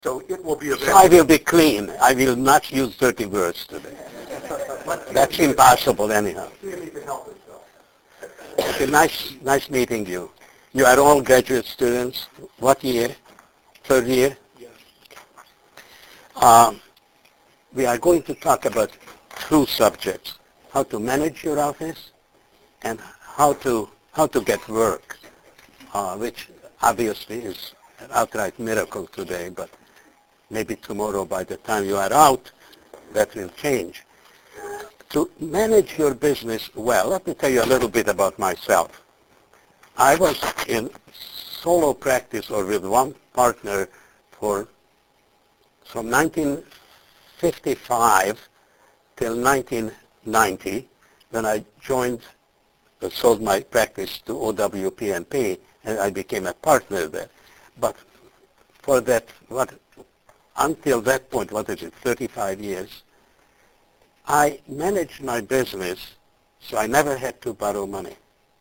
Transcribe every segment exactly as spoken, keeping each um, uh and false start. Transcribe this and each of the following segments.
So it will be available. So I will be clean. I will not use dirty words today. That's impossible anyhow. See if he can help himself. Okay, nice, nice meeting you. You are all graduate students. What year? Third year? Yes. Um, we are going to talk about two subjects: how to manage your office and how to how to get work, uh, which obviously is an outright miracle today, but maybe tomorrow by the time you are out, that will change. To manage your business well, let me tell you a little bit about myself. I was in solo practice or with one partner for from nineteen fifty-five till nineteen ninety, when I joined, uh, sold my practice to O W P and P, and I became a partner there. But for that, what until that point, what is it, thirty-five years, I managed my business, so I never had to borrow money.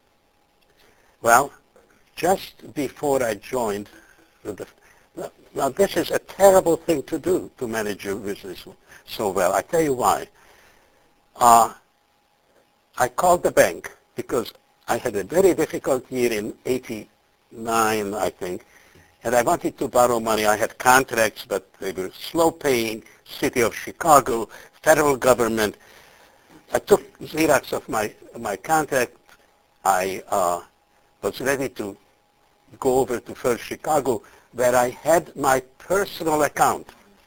Well, just before I joined, the, now this is a terrible thing to do, to manage your business so well. I tell you why. Uh, I called the bank because I had a very difficult year in eighty-nine, I think, and I wanted to borrow money. I had contracts, but they were slow paying, City of Chicago, federal government. I took Xerox of my, my contract. I uh, was ready to go over to First Chicago, where I had my personal account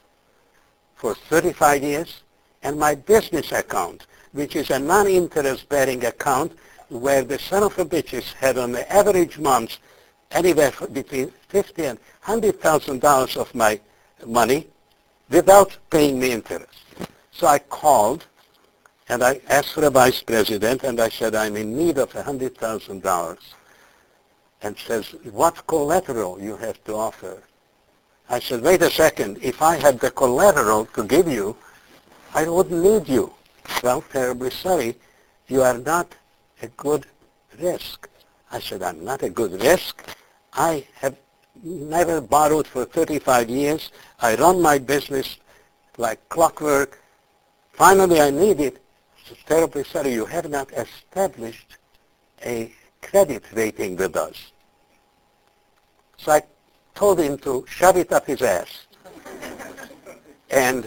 for thirty-five years and my business account, which is a non-interest bearing account where the son of a bitches had on the average month anywhere between fifty and one hundred thousand dollars of my money without paying me interest. So I called and I asked for a vice president, and I said, I'm in need of one hundred thousand dollars. And says, what collateral you have to offer? I said, wait a second, if I had the collateral to give you, I wouldn't need you. Well, terribly sorry, you are not a good risk. I said, I'm not a good risk. I have never borrowed for thirty-five years. I run my business like clockwork. Finally, I need it. So terribly sorry, you have not established a credit rating with us. So I told him to shove it up his ass. And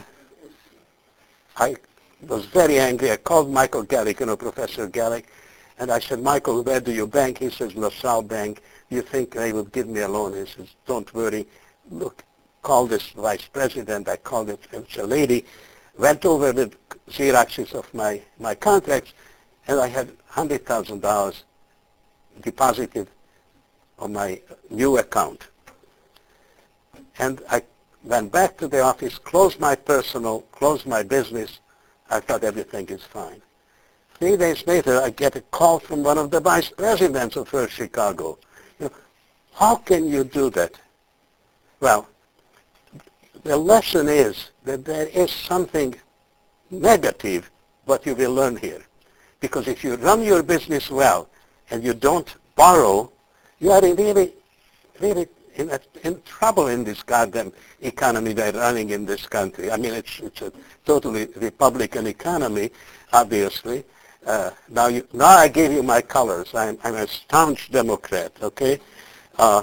I was very angry. I called Michael Gallick, you know, Professor Gallick, and I said, Michael, where do you bank? He says, LaSalle Bank. You think they would give me a loan? He says, don't worry. Look, call this vice president. I called it, it's a lady. Went over with Xeroxes of my, my contracts, and I had one hundred thousand dollars deposited on my new account. And I went back to the office, closed my personal, closed my business. I thought everything is fine. Three days later, I get a call from one of the vice presidents of First Chicago. You know, how can you do that? Well, the lesson is that there is something negative what you will learn here. Because if you run your business well and you don't borrow, you are in really, really in, a, in trouble in this goddamn economy they're running in this country. I mean, it's, it's a totally Republican economy, obviously. Uh, now, you, now I gave you my colors. I'm, I'm a staunch Democrat, okay? Uh,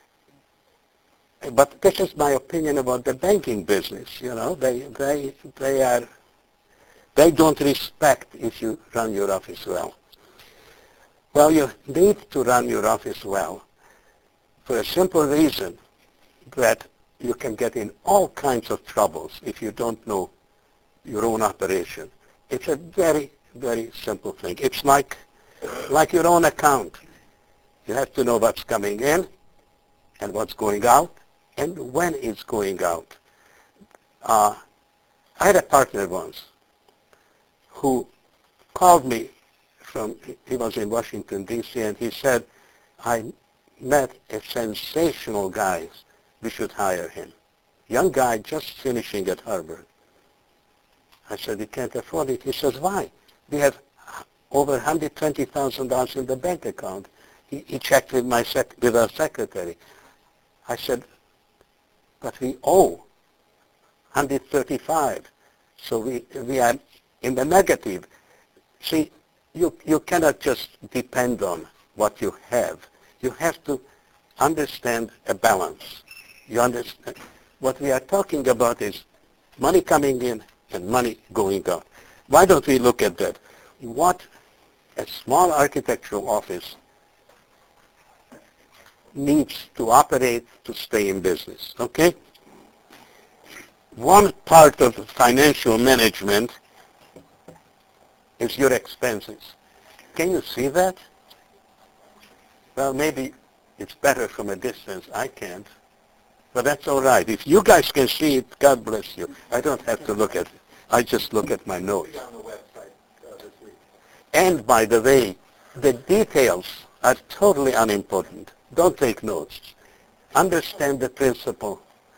but this is my opinion about the banking business. You know, they, they, they are, they don't respect if you run your office well. Well, you need to run your office well for a simple reason that you can get in all kinds of troubles if you don't know your own operation. It's a very, very simple thing. It's like, like your own account. You have to know what's coming in and what's going out and when it's going out. Uh, I had a partner once who called me from, he was in Washington, D C, and he said, I met a sensational guy. We should hire him. Young guy just finishing at Harvard. I said, you can't afford it. He says, why? We have over one hundred twenty thousand dollars in the bank account. He, he checked with, my sec- with our secretary. I said, but we owe hundred thirty-five. So we, we are in the negative. See, you, you cannot just depend on what you have. You have to understand a balance. You understand? What we are talking about is money coming in and money going out. Why don't we look at that? What a small architectural office needs to operate to stay in business, okay? One part of financial management is your expenses. Can you see that? Well, maybe it's better from a distance. I can't. But that's all right. If you guys can see it, God bless you. I don't have to look at it. I just look at my notes. On the website uh, this week. And by the way, the details are totally unimportant. Don't take notes. Understand the principle.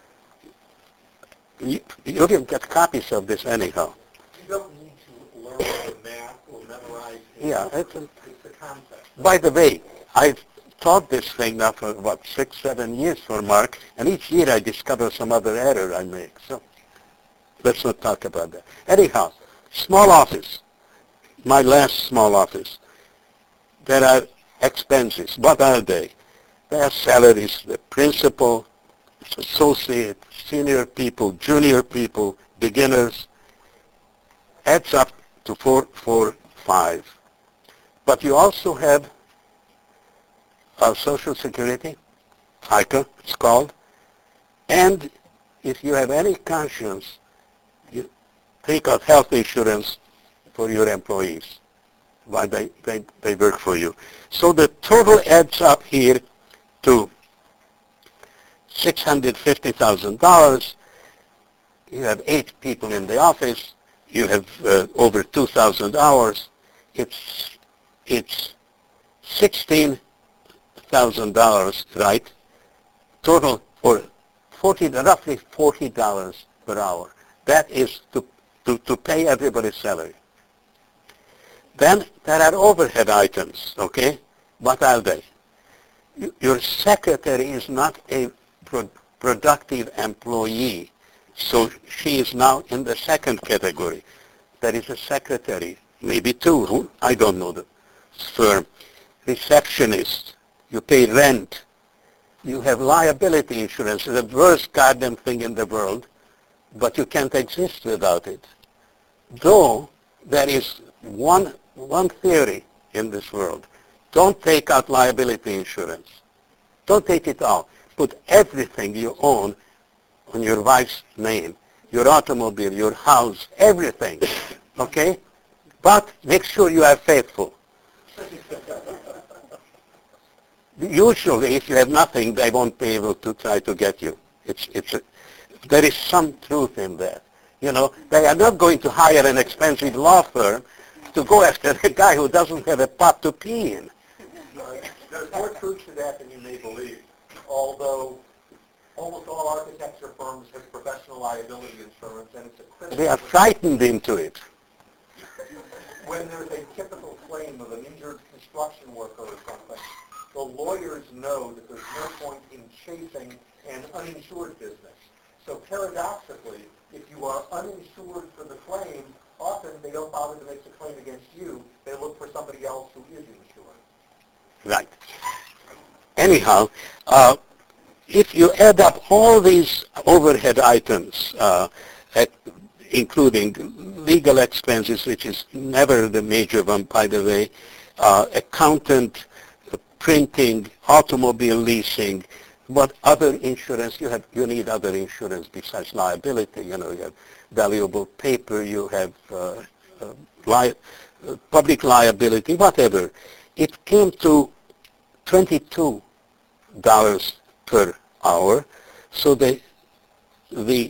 You, you can get copies of this anyhow. You don't need to learn the math or memorize it. Yeah, it's, a, It's the concept. by the way, I've taught this thing now for, what, six, seven years for Mark, and each year I discover some other error I make. So let's not talk about that. Anyhow, small office, my last small office, there are expenses. What are they? There are salaries, the principal, associate, senior people, junior people, beginners, adds up to four, four, five. But you also have uh, Social Security, I C A, it's called, and if you have any conscience, you take out health insurance for your employees while they, they, they work for you. So the total adds up here to six hundred fifty thousand dollars. You have eight people in the office. You have uh, over two thousand hours. It's, it's sixteen thousand dollars, right? Total, or forty, roughly forty dollars per hour. That is to, to, to pay everybody's salary. Then there are overhead items, okay? What are they? Your secretary is not a pro- productive employee, so she is now in the second category. There is a secretary, maybe two, who, I don't know the firm. Receptionist, you pay rent, you have liability insurance, it's the worst goddamn thing in the world, but you can't exist without it. Though there is one, one theory in this world. Don't take out liability insurance. Don't take it out. Put everything you own on your wife's name, your automobile, your house, everything, okay? But make sure you are faithful. Usually, if you have nothing, they won't be able to try to get you. It's, it's a, there is some truth in that. You know, they are not going to hire an expensive law firm to go after the guy who doesn't have a pot to pee in. There's more truth to that than you may believe, although almost all architecture firms have professional liability insurance, and it's a critical... They are frightened into it. When there's a typical claim of an injured construction worker or something, the lawyers know that there's no point in chasing an uninsured business. So paradoxically, if you are uninsured for the claim, often they don't bother to make the claim against you. They look for somebody else who is insured. Right. Anyhow, uh, if you add up all these overhead items, uh, at, including legal expenses, which is never the major one, by the way, uh, accountant, uh, printing, automobile leasing, what other insurance, you have, you need other insurance besides liability. You know, you have valuable paper, you have uh, uh, li- uh, public liability, whatever. It came to twenty-two dollars per hour. So the, the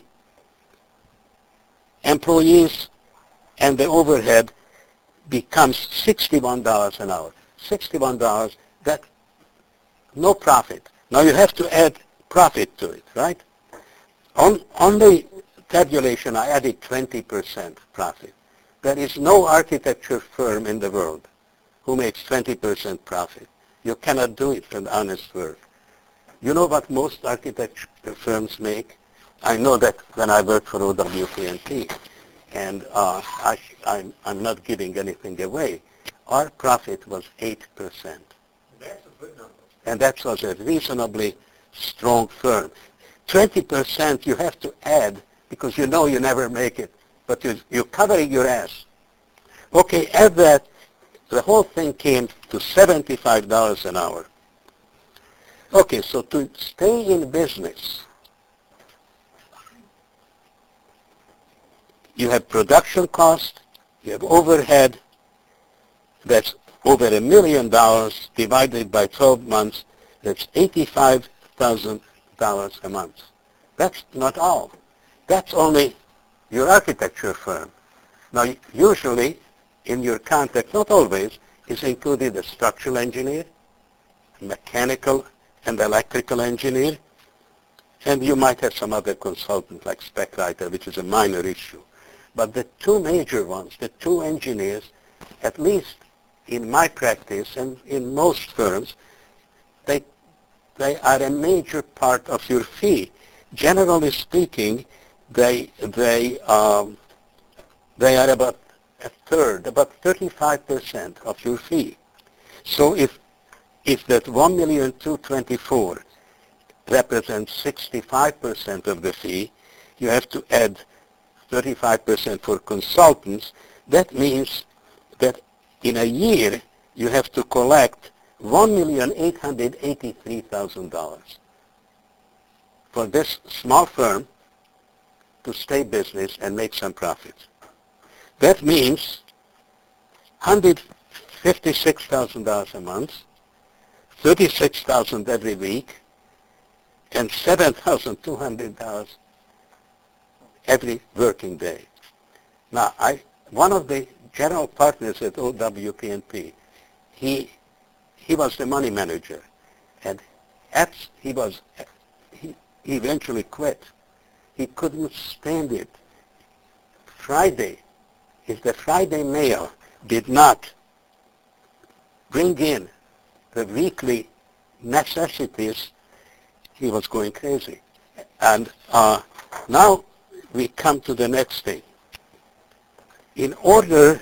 employees and the overhead becomes sixty-one dollars an hour. sixty-one dollars, that no profit. Now you have to add profit to it, right? On, on the tabulation, I added twenty percent profit. There is no architecture firm in the world who makes twenty percent profit. You cannot do it from honest work. You know what most architecture firms make? I know that when I worked for O W P N P, and uh, I, I'm, I'm not giving anything away, our profit was eight percent. That's a good number. And that was a reasonably strong firm. twenty percent you have to add because you know you never make it, but you, you're covering your ass. Okay, add that, the whole thing came to seventy-five dollars an hour. Okay, so to stay in business, you have production cost, you have overhead, that's over a million dollars divided by twelve months, that's eighty-five thousand dollars a month. That's not all. That's only your architecture firm. Now, usually in your contract, not always, is included a structural engineer, mechanical and electrical engineer, and you might have some other consultant like spec writer, which is a minor issue. But the two major ones, the two engineers, at least in my practice and in most firms, they, they are a major part of your fee. Generally speaking, they, they, um, they are about a third, about thirty-five percent of your fee. So if, if that one million two hundred twenty-four represents sixty-five percent of the fee, you have to add thirty-five percent for consultants. That means that in a year you have to collect one million eight hundred eighty-three thousand dollars for this small firm to stay business and make some profit. That means one hundred fifty-six thousand dollars a month, thirty-six thousand dollars every week, and seven thousand two hundred dollars every working day. Now, I, one of the general partners at O W P N P, he, he was the money manager, and at, he was, he, he eventually quit. He couldn't stand it. Friday, if the Friday mail did not bring in the weekly necessities, he was going crazy. And uh, now we come to the next thing. In order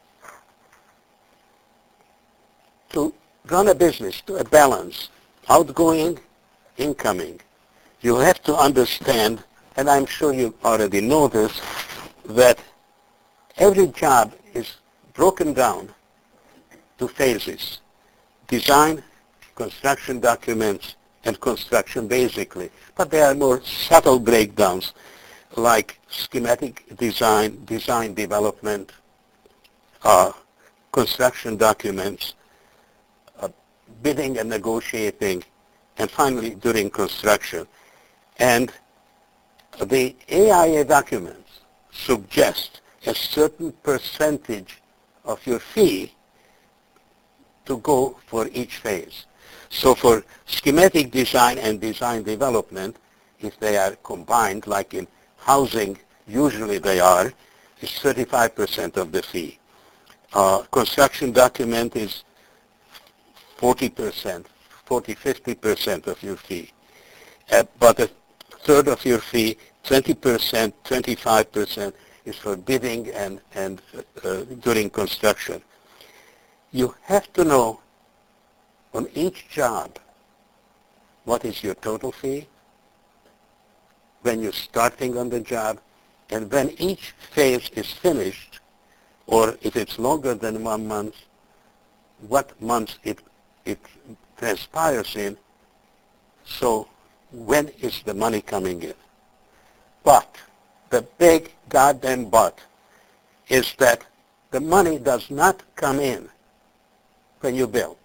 to run a business to a balance, outgoing, incoming, you have to understand, and I'm sure you already know this, that every job is broken down to phases: design, construction documents, and construction basically. But there are more subtle breakdowns like schematic design, design development, uh, construction documents, uh, bidding and negotiating, and finally during construction. And the A I A documents suggest a certain percentage of your fee to go for each phase. So for schematic design and design development, if they are combined, like in housing, usually they are, is thirty-five percent of the fee. Uh, construction document is forty percent, forty, fifty percent of your fee. Uh, but a third of your fee, twenty percent, twenty-five percent, is for bidding and, and uh, during construction. You have to know on each job what is your total fee when you're starting on the job, and when each phase is finished, or if it's longer than one month, what month it, it transpires in, so when is the money coming in? But the big goddamn but is that the money does not come in when you bill.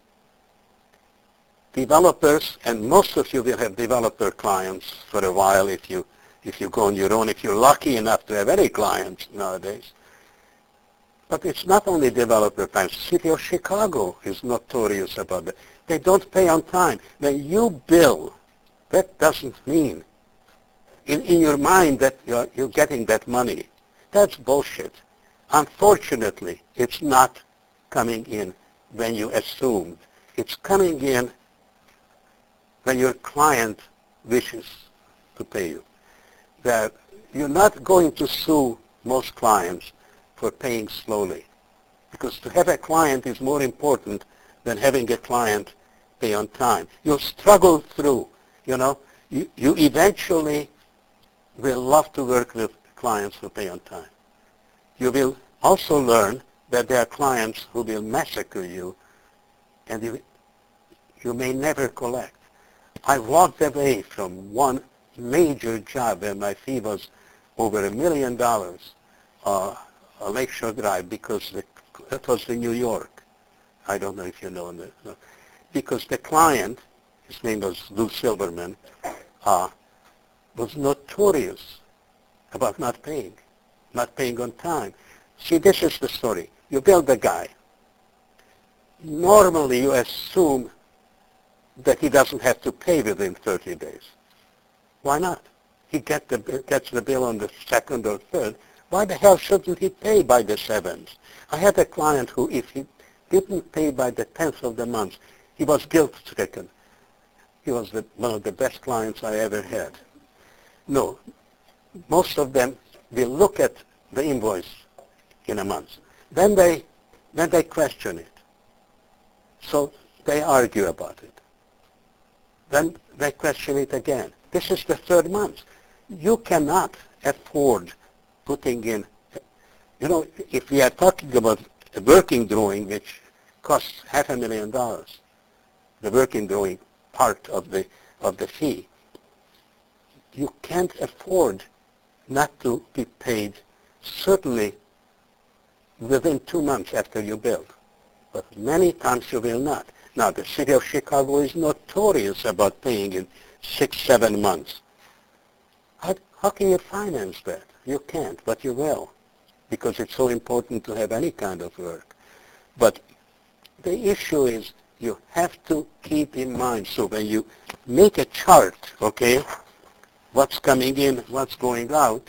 Developers, and most of you will have developer clients for a while if you if you go on your own, if you're lucky enough to have any clients nowadays. But it's not only developer clients. City of Chicago is notorious about that. They don't pay on time. When you bill, that doesn't mean in, in your mind that you're, you're getting that money. That's bullshit. Unfortunately, it's not coming in when you assumed. It's coming in when your client wishes to pay you. that you're not going to sue most clients for paying slowly, because to have a client is more important than having a client pay on time. You'll struggle through, you know. You, you eventually will love to work with clients who pay on time. You will also learn that there are clients who will massacre you, and you, you may never collect. I walked away from one major job where my fee was over a million dollars, uh, a Lakeshore Drive, because the, that was in New York. I don't know if you know that. No. Because the client, his name was Lou Silverman, uh, was notorious about not paying, not paying on time. See, this is the story. You build a guy. Normally you assume that he doesn't have to pay within thirty days. Why not? He get the, gets the bill on the second or third. Why the hell shouldn't he pay by the seventh? I had a client who, if he didn't pay by the tenth of the month, he was guilt-stricken. He was the, one of the best clients I ever had. No, most of them will look at the invoice in a month. Then they, then they question it. So they argue about it. Then they question it again. This is the third month. You cannot afford putting in, you know, if we are talking about a working drawing which costs half a million dollars, the working drawing part of the of the fee, you can't afford not to be paid certainly within two months after you build. But many times you will not. Now, the city of Chicago is notorious about paying in six, seven months. How, how can you finance that? You can't, but you will, because it's so important to have any kind of work. But the issue is you have to keep in mind, so when you make a chart, okay, what's coming in, what's going out,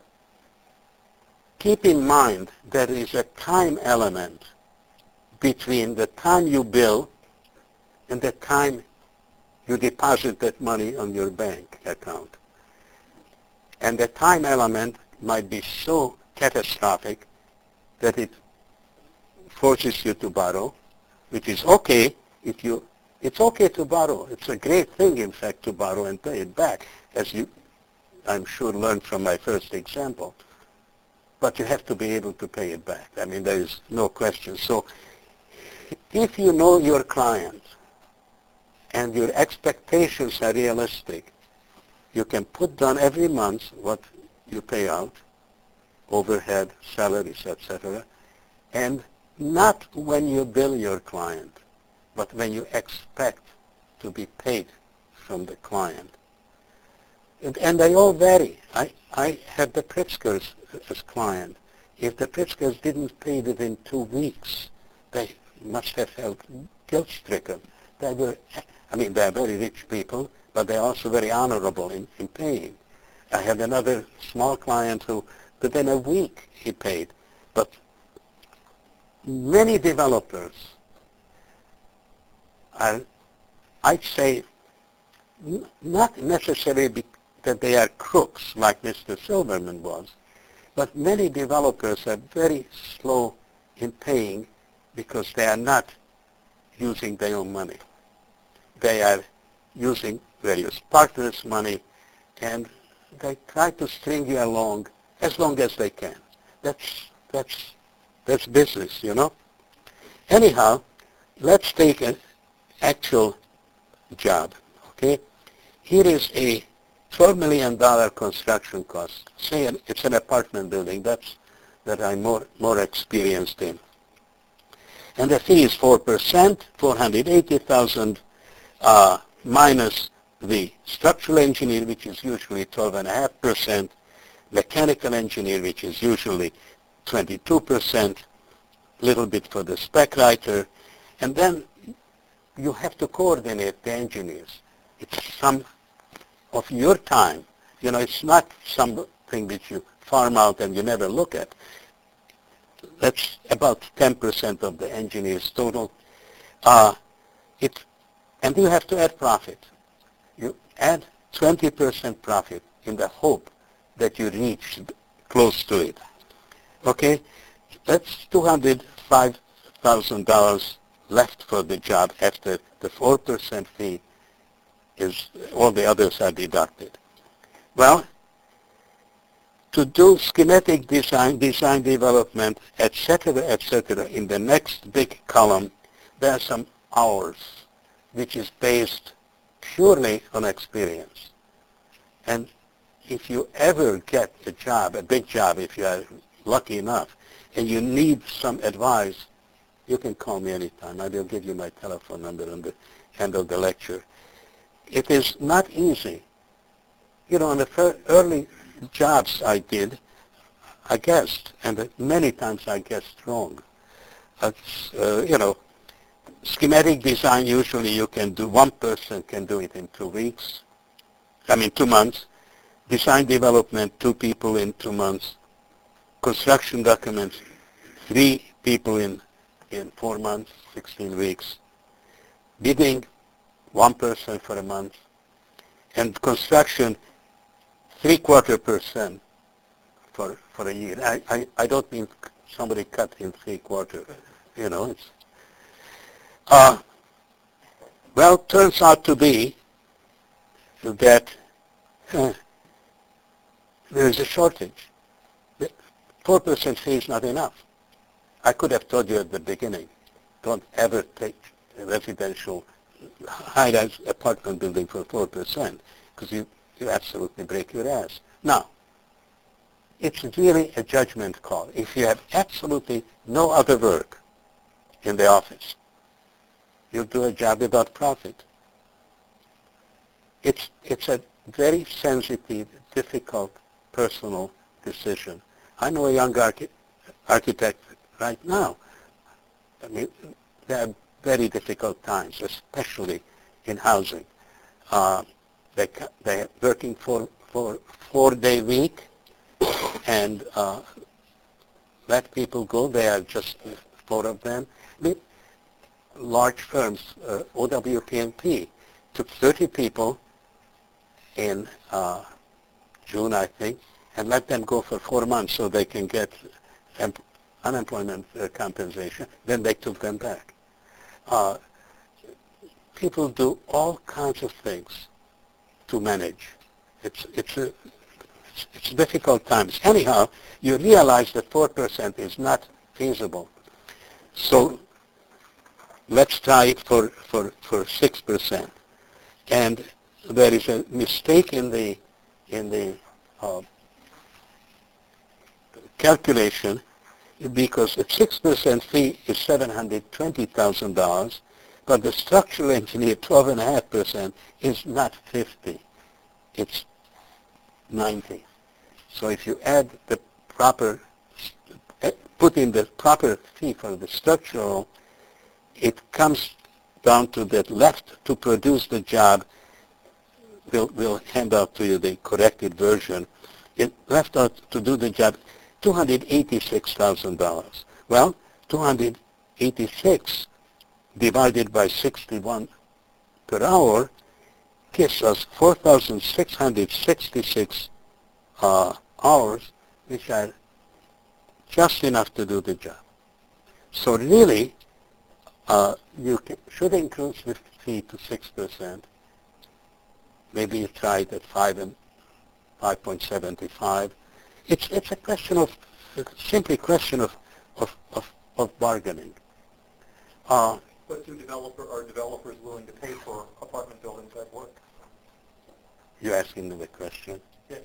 keep in mind there is a time element between the time you bill and the time you deposit that money on your bank account. And the time element might be so catastrophic that it forces you to borrow, which is okay if you, it's okay to borrow. It's a great thing, in fact, to borrow and pay it back, as you, I'm sure, learned from my first example. But you have to be able to pay it back. I mean, there is no question. So if you know your client and your expectations are realistic, you can put down every month what you pay out, overhead, salaries, et cetera, and not when you bill your client, but when you expect to be paid from the client. And, and they all vary. I, I had the Pritzkers as client. If the Pritzkers didn't pay within two weeks, they must have felt guilt-stricken. They were, I mean, they're very rich people, but they're also very honorable in, in paying. I had another small client who, within a week, he paid. But many developers are, I'd say, n- not necessarily be- that they are crooks like Mister Silverman was, but many developers are very slow in paying because they are not using their own money. They are using various partners' money, and they try to string you along as long as they can. That's, that's, that's business, you know. Anyhow, let's take an actual job, okay? Here is a twelve million dollars construction cost. Say it's an apartment building. That's that I'm more, more experienced in. And the fee is four percent, four hundred eighty thousand dollars uh, minus the structural engineer, which is usually twelve point five percent, mechanical engineer, which is usually twenty-two percent, little bit for the spec writer, and then you have to coordinate the engineers. It's some of your time. You know, it's not something that you farm out and you never look at. That's about ten percent of the engineers total. Uh, it, and you have to add profit. You add twenty percent profit in the hope that you reach close to it. Okay? That's two hundred five thousand dollars left for the job after the four percent fee is, all the others are deducted. Well, to do schematic design, design development, et cetera, et cetera, in the next big column, there are some hours, which is based purely on experience. And if you ever get a job, a big job, if you are lucky enough, and you need some advice, you can call me anytime. I will give you my telephone number on the end of the lecture. It is not easy. You know, on the fir- early jobs I did, I guessed, and many times I guessed wrong. Uh, uh, you know, schematic design, usually you can do, one person can do it in two weeks, I mean two months. Design development, two people in two months. Construction documents, three people in, in four months, sixteen weeks. Bidding, one person for a month. And construction, three-quarter percent for, for a year. I, I, I don't mean somebody cut in three-quarter, you know. It's, uh, well, turns out to be that uh, there is a shortage. The four percent fee is not enough. I could have told you at the beginning, don't ever take a residential high-rise apartment building for four percent, because you, you absolutely break your ass. Now, it's really a judgment call. If you have absolutely no other work in the office, you'll do a job without profit. It's, it's a very sensitive, difficult, personal decision. I know a young archi- architect right now. I mean, there are very difficult times, especially in housing. Uh, they, they're working for, for four-day week, and uh, let people go. There are just four of them. I mean, large firms, uh, O W P and P, took thirty people in uh, June, I think, and let them go for four months so they can get em- unemployment uh, compensation. Then they took them back. Uh, people do all kinds of things to manage. It's, it's, a, it's, it's difficult times. Anyhow, you realize that four percent is not feasible. So let's try it for, for, for six percent. And there is a mistake in the, in the uh, calculation, because a six percent fee is seven hundred twenty thousand dollars, but the structural engineer twelve point five percent is not fifty, it's ninety. So if you add the proper, put in the proper fee for the structural, it comes down to that left to produce the job. We'll, we'll hand out to you the corrected version. It left out to do the job two hundred eighty-six thousand dollars. Well, two hundred eighty-six divided by sixty-one per hour gives us four thousand six hundred sixty-six uh, hours, which are just enough to do the job. So really, uh, you can, should increase the fee to six percent. Maybe you try it at five and five point seven five. It's it's a question of it's simply question of of of, of bargaining. Uh, But do developer are developers willing to pay for apartment buildings that work? You're asking me the question. Yes.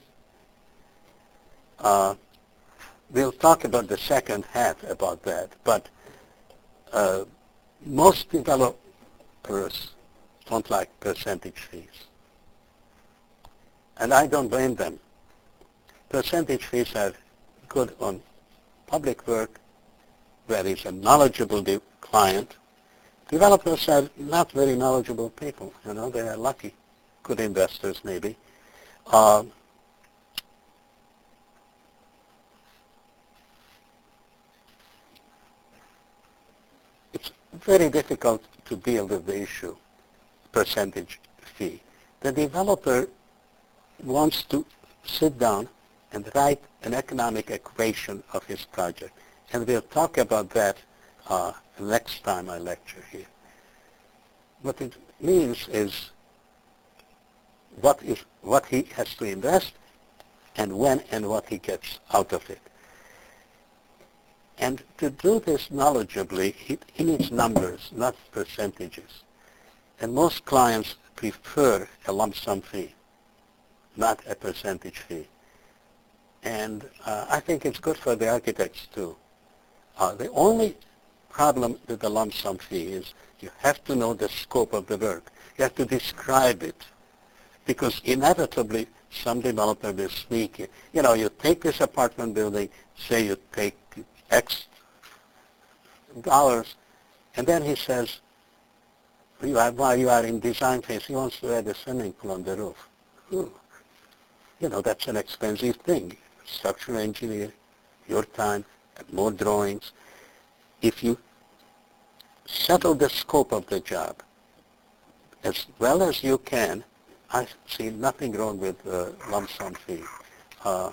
Uh, we'll talk about the second half about that, but uh, most developers don't like percentage fees. And I don't blame them. Percentage fees are good on public work where there's a knowledgeable de- client. Developers are not very knowledgeable people, you know, they are lucky, good investors maybe. Uh, it's very difficult to deal with the issue, percentage fee. The developer wants to sit down and write an economic equation of his project. And we'll talk about that uh, next time I lecture here. What it means is what is what he has to invest and when and what he gets out of it. And to do this knowledgeably, he, he needs numbers, not percentages. And most clients prefer a lump sum fee, not a percentage fee. And uh, I think it's good for the architects too. Uh, the only problem with the lump sum fee is you have to know the scope of the work. You have to describe it, because inevitably some developer will sneak in. You know, you take this apartment building, say you take X dollars, and then he says, you are, while you are in design phase, he wants to add a swimming pool on the roof. Ooh. You know, that's an expensive thing. Structural engineer, your time, more drawings. If you settle the scope of the job as well as you can, I see nothing wrong with uh, lump sum fee. Uh,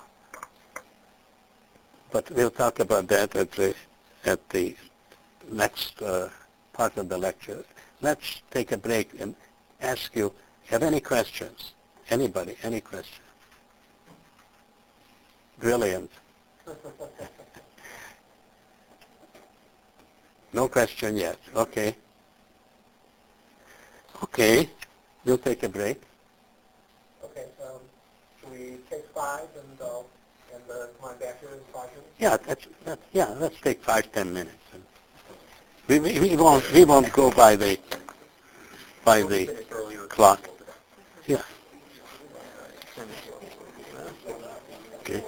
but we'll talk about that at the, at the next uh, part of the lecture. Let's take a break and ask you, have any questions? Anybody, any questions? Brilliant. No question yet. Okay. Okay. We'll take a break. Okay. Um, should we take five and uh, and uh, come on back here in five minutes? Yeah. That's, that's yeah. Let's take five ten minutes. We, we we won't we won't go by the by the clock. Yeah. Okay.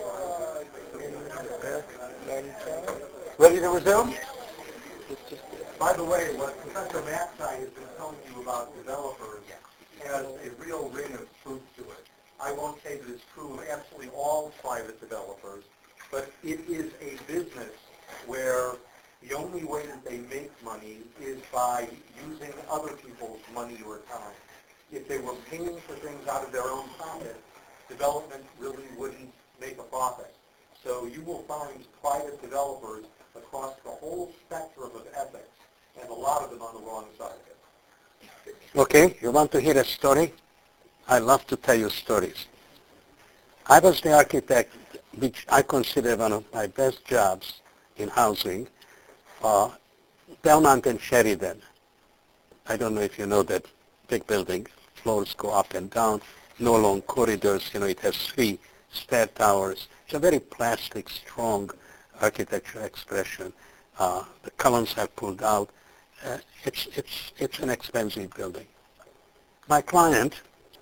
Ready to resume? By the way, what Professor Maxey has been telling you about developers has a real ring of truth to it. I won't say that it's true of absolutely all private developers, but it is a business where the only way that they make money is by using other people's money or time. If they were paying for things out of their own pocket, development really wouldn't make a profit. So you will find private developers across the whole spectrum of ethics, and a lot of them on the wrong side of it. Okay, you want to hear a story? I love to tell you stories. I was the architect, which I consider one of my best jobs in housing, uh, Belmont and Sheridan. I don't know if you know that big building. Floors go up and down, no long corridors. You know, it has three stair towers. It's a very plastic, strong architectural expression. Uh, the columns are pulled out. Uh, it's, it's, it's an expensive building. My client,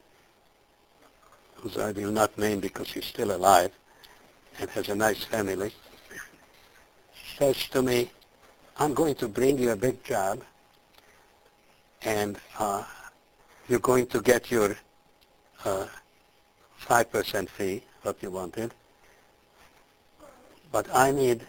whom I will not name because he's still alive and has a nice family, says to me, I'm going to bring you a big job, and uh, you're going to get your uh, five percent fee, what you wanted, but I need,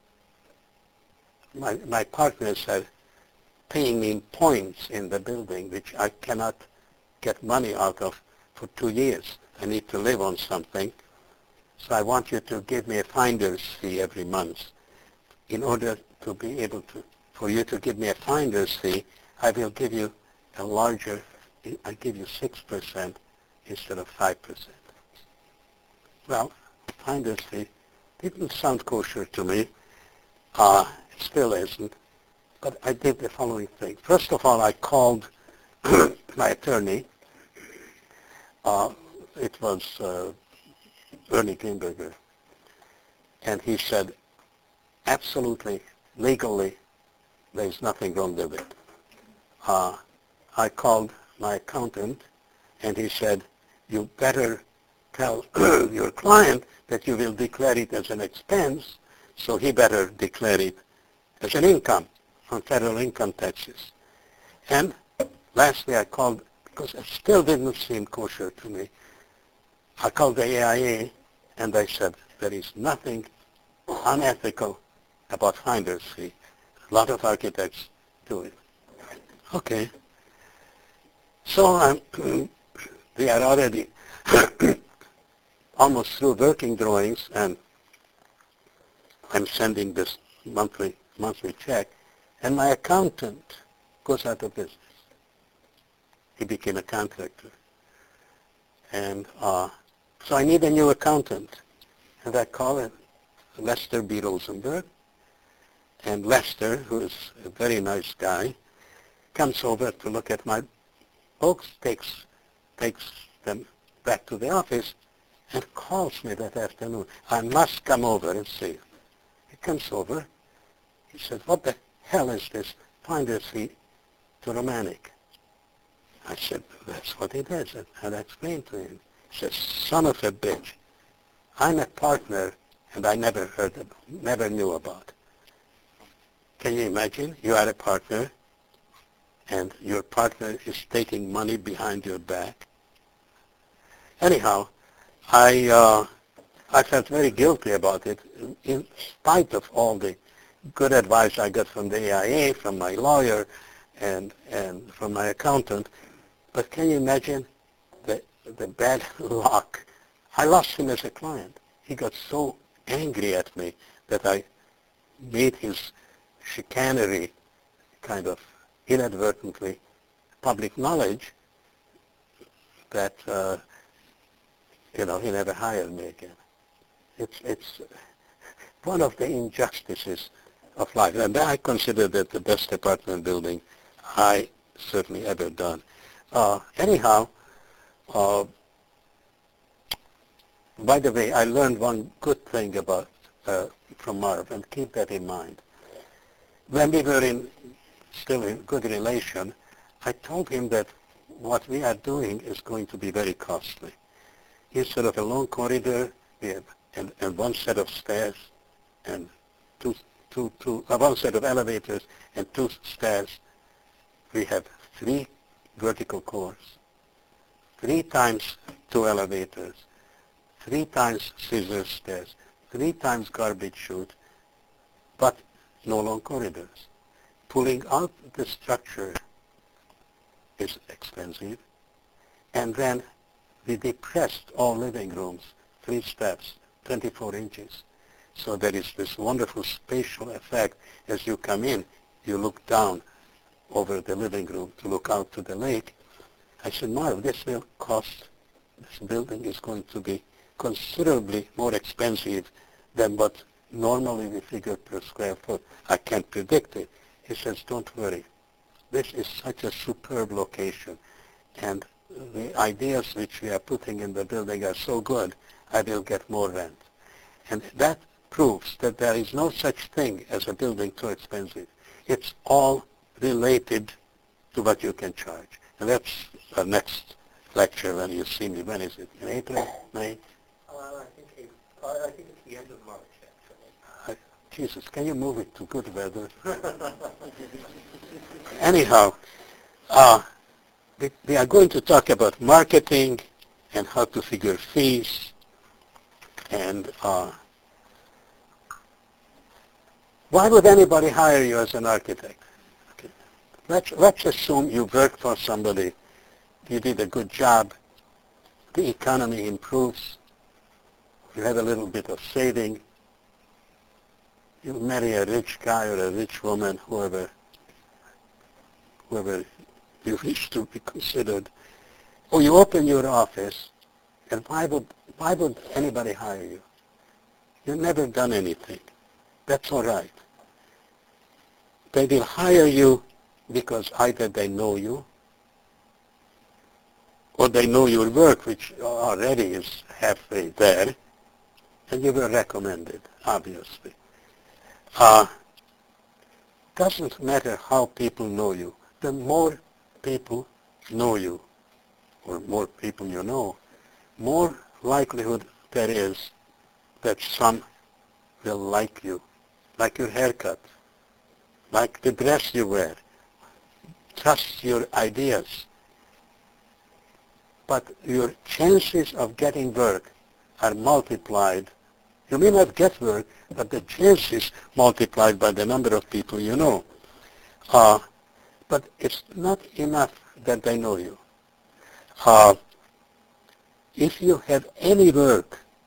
my, my partners are paying me in points in the building, which I cannot get money out of for two years. I need to live on something. So I want you to give me a finder's fee every month. In order to be able to, for you to give me a finder's fee, I will give you a larger, I give you six percent instead of five percent. Well, finder's fee didn't sound kosher to me. Uh, it still isn't. But I did the following thing. First of all, I called my attorney. Uh, it was uh, Ernie Greenberger. And he said, absolutely, legally, there's nothing wrong with it. Uh, I called my accountant, and he said, you better tell your client that you will declare it as an expense, so he better declare it as an income on federal income taxes. And lastly, I called, because it still didn't seem kosher to me, I called the A I A, and I said, there is nothing unethical about finder's fee. A lot of architects do it. Okay. So I'm, we are already almost through working drawings, and I'm sending this monthly monthly check, and my accountant goes out of business. He became a contractor. And uh, so I need a new accountant. And I call it Lester B. Rosenberg. And Lester, who is a very nice guy, comes over to look at my books, takes, takes them back to the office, and calls me that afternoon. I must come over and see you. He comes over. He says, what the hell is this finder's fee to Romanik? I said, that's what it is. And I explained to him. He says, son of a bitch, I'm a partner, and I never heard of, never knew about it. Can you imagine? You are a partner, and your partner is taking money behind your back. Anyhow, I uh, I felt very guilty about it, in spite of all the good advice I got from the A I A, from my lawyer, and and from my accountant. But can you imagine the the bad luck? I lost him as a client. He got so angry at me that I made his chicanery kind of inadvertently public knowledge that, uh, you know, he never hired me again. It's, it's one of the injustices of life. And I consider that the best apartment building I certainly ever done. Uh, anyhow, uh, by the way, I learned one good thing about uh, from Marv, and keep that in mind. When we were in still in good relation, I told him that what we are doing is going to be very costly. Instead of a long corridor, we have and, and one set of stairs and two, two, two, uh, one set of elevators and two stairs. We have three vertical cores, three times two elevators, three times scissor stairs, three times garbage chute, but no long corridors. Pulling out the structure is expensive. And then we depressed all living rooms, three steps, twenty-four inches. So there is this wonderful spatial effect. As you come in, you look down over the living room to look out to the lake. I said, Marv, this will cost, this building is going to be considerably more expensive than what normally we figure per square foot. I can't predict it. He says, don't worry. This is such a superb location, and the ideas which we are putting in the building are so good, I will get more rent. And that proves that there is no such thing as a building too expensive. It's all related to what you can charge. And that's our next lecture when you see me. When is it? In April? May? Uh, I think it, I I think it's the end of March, actually. I, Jesus, can you move it to good weather? Anyhow, uh, we, we are going to talk about marketing and how to figure fees. And uh, why would anybody hire you as an architect? Okay. Let's, let's assume you work for somebody, you did a good job, the economy improves, you have a little bit of saving, you marry a rich guy or a rich woman, whoever, whoever you wish to be considered, or you open your office, and why would, why would anybody hire you? You've never done anything. That's all right. They will hire you because either they know you, or they know your work, which already is halfway there, and you were recommended, obviously. Uh, doesn't matter how people know you. The more people know you, or more people you know, more likelihood there is that some will like you, like your haircut, like the dress you wear, trust your ideas. But your chances of getting work are multiplied. You may not get work, but the chances multiplied by the number of people you know. Uh, but it's not enough that they know you. Uh, if you have any work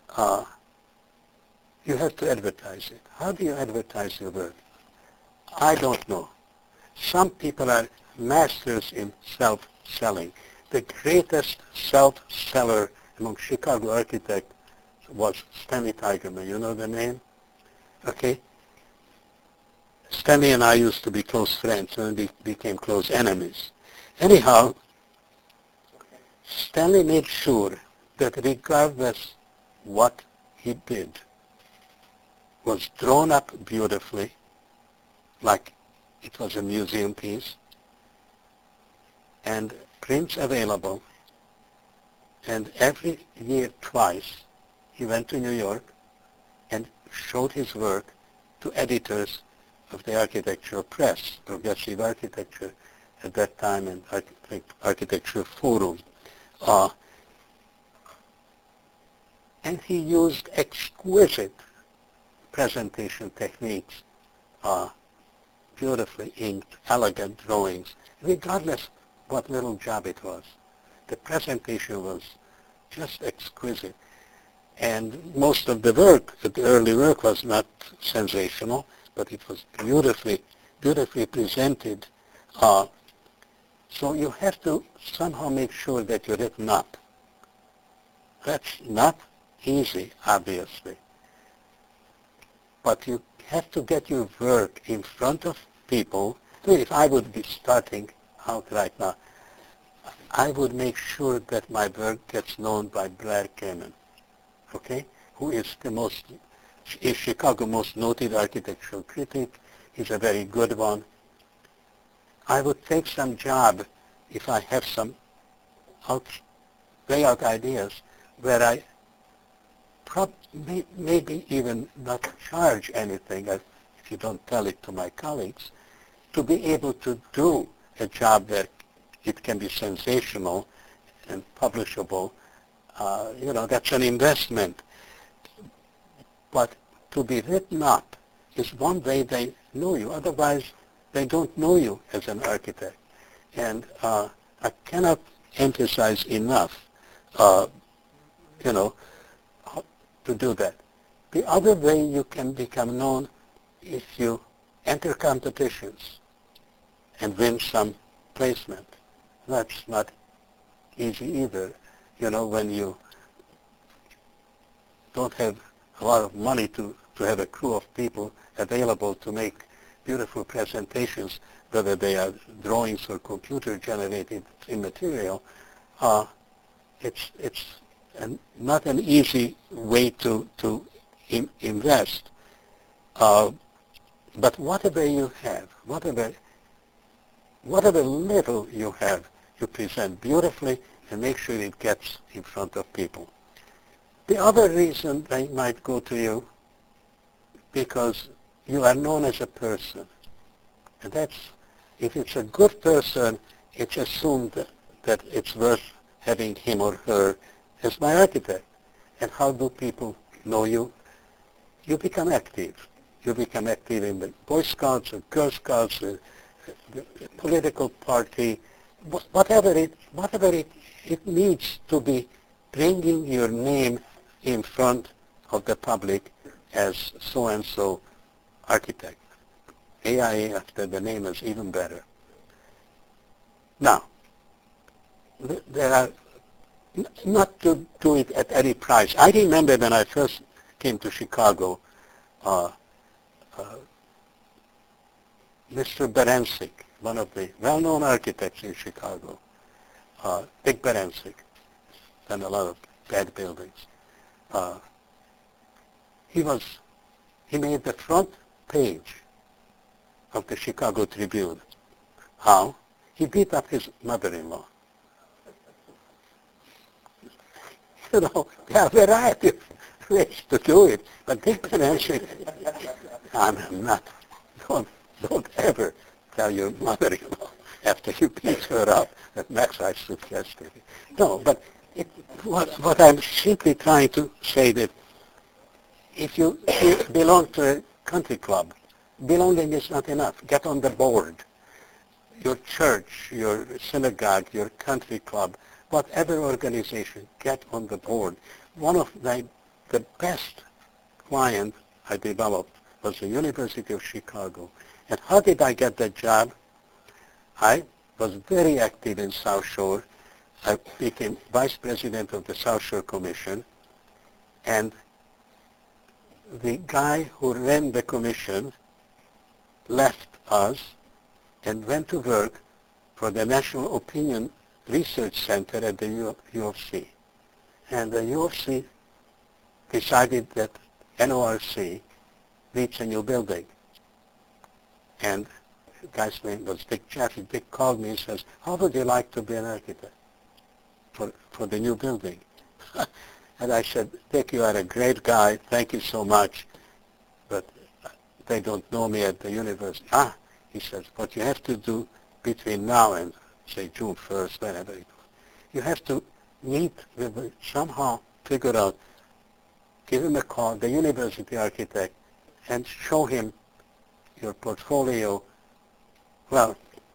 uh, you have to advertise it. How do you advertise your work? I don't know. Some people are masters in self-selling. The greatest self-seller among Chicago architects was Stanley Tigerman. You know the name? Okay? Stanley and I used to be close friends, and we became close enemies. Anyhow, Stanley made sure that regardless what he did was drawn up beautifully, like it was a museum piece, and prints available. And every year twice, he went to New York and showed his work to editors of the Architectural Press, Progressive Architecture at that time, and Architect- Architecture Forum. Uh, and he used exquisite presentation techniques, uh, beautifully inked, elegant drawings, regardless what little job it was. The presentation was just exquisite. And most of the work, the early work, was not sensational, but it was beautifully, beautifully presented. Uh, so you have to somehow make sure that you're written up. That's not easy, obviously. But you have to get your work in front of people. I mean, if I would be starting out right now, I would make sure that my work gets known by Brad Kamen, okay, who is the most, is Chicago's most noted architectural critic. He's a very good one. I would take some job if I have some out, way out ideas where I prob- may, maybe even not charge anything if you don't tell it to my colleagues, to be able to do a job that it can be sensational and publishable. Uh, you know, that's an investment. But to be written up is one way they know you. Otherwise, they don't know you as an architect. And uh, I cannot emphasize enough, uh, you know, to do that. The other way you can become known is you enter competitions and win some placement. That's not easy either. You know, when you don't have a lot of money to, to have a crew of people available to make beautiful presentations, whether they are drawings or computer-generated material, uh, it's it's an, not an easy way to to in, invest. Uh, but whatever you have, whatever whatever little you have, you present beautifully and make sure it gets in front of people. The other reason they might go to you, because you are known as a person. And that's, if it's a good person, it's assumed that, that it's worth having him or her as my architect. And how do people know you? You become active. You become active in the Boy Scouts or Girl Scouts, or the political party, whatever it, whatever it, it needs to be bringing your name in front of the public as so-and-so architect. A I A after the name is even better. Now, there are, not to do it at any price. I remember when I first came to Chicago, uh, uh, Mister Berancic, one of the well-known architects in Chicago, uh, Dick Berancic, done a lot of bad buildings. Uh, he was, he made the front page of the Chicago Tribune. How? He beat up his mother-in-law. You know, there are a variety of ways to do it, but Dick Berancic, I'm not, don't, don't ever tell your mother-in-law after you beat her up that Max I suggested it. No, but it, what, what I'm simply trying to say that if you, if you belong to a country club, belonging is not enough. Get on the board. Your church, your synagogue, your country club, whatever organization, get on the board. One of my the best client I developed was the University of Chicago. And how did I get that job? I was very active in South Shore. I became vice president of the South Shore Commission, and the guy who ran the commission left us and went to work for the National Opinion Research Center at the U, U of C. And the U of C decided that N O R C needs a new building. And the guy's name was Dick Jaffe. Dick called me and says, how would you like to be an architect for, for the new building? And I said, Dick, you are a great guy. Thank you so much. But they don't know me at the university. Ah, he says, what you have to do between now and, say, June first, whenever it was, you have to meet with, the, somehow figure out, give him a call, the university architect, and show him your portfolio. Well,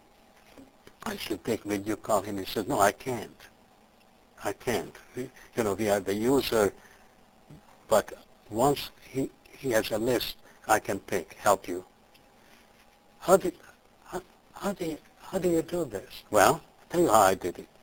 I said, Dick, will you call him? He said, no, I can't. I can't. We, you know, we are the user, but once he, he has a list, I can pick, help you. How did, how, how do you, how do you do this? Well, I'll tell you how I did it.